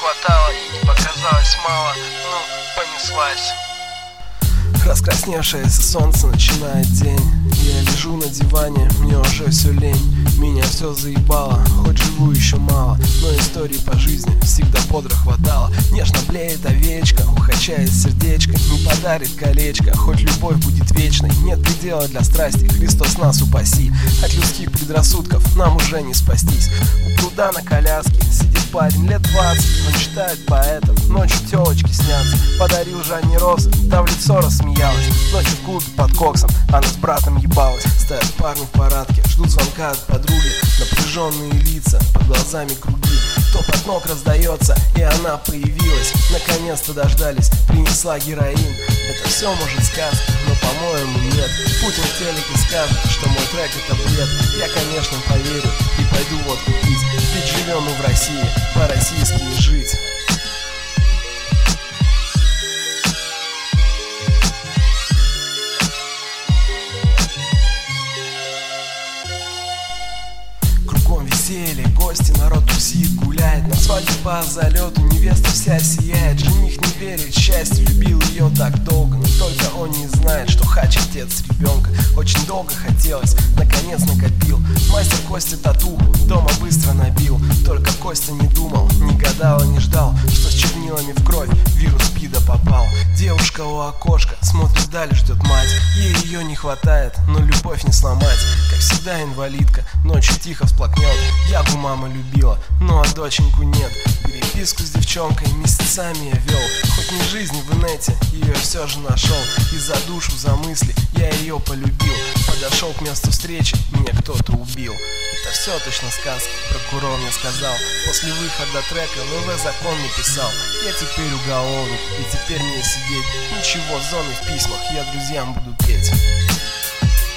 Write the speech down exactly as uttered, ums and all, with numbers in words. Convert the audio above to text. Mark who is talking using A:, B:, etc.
A: хватало и не показалось мало, ну, понеслась.
B: Раскрасневшееся солнце начинает день. Я лежу на диване, мне уже все лень. Меня все заебало, хоть живу еще мало, но истории по жизни всегда бодро хватало. Нежно блеет овечка, ухачает сердечко, не подарит колечко, хоть любовь будет вечной. Нет предела для страсти, Христос нас упаси. От людских предрассудков нам уже не спастись. У пруда на коляске сидит парень лет двадцать. Он читает поэтов, ночью телочки снятся. Подарил Жанне розы, та в лицо рассмеялась. Ночью в клубе под коксом она с братом ебалась. Стоят парни в парадке, ждут звонка от подруги. Напряженные лица, под глазами круги. Топот ног раздается, и она появилась. Наконец-то дождались, принесла героин. Это все может сказки, но по-моему нет. Путин в телеке скажет, что мой трек это бред. Я, конечно, поверю и пойду водку пить. Ведь живем мы в России, по-российски и жить. Веселье, гости, народ тусит, гуляет. На свадьбе по залету невеста вся сияет. Жених не верит в счастье, любил ее так долго, но только он не знает, что хач отец ребенка. Очень долго хотелось, наконец накопил. Мастер Костя татуху дома быстро набил. Только Костя не думал, не гадал и не ждал, что с чернилами в кровь вирус СПИДа попал. Девушка у окошка смотрит вдаль, ждет мать. Ей ее не хватает, но любовь не сломать. Как всегда инвалидка, ночью тихо всплакнет. Я бы мама любила, ну а доченьку нет. Переписку с девчонкой месяцами я вел. Хоть не жизнь в инете, ее все же нашел. И за душу, за мысли я ее полюбил. Подошел к месту встречи, меня кто-то убил. Это все точно сказки, прокурор мне сказал. После выхода трека ВВ закон написал. Я теперь уголовник, и теперь мне сидеть. Ничего, зоны в письмах, я друзьям буду петь.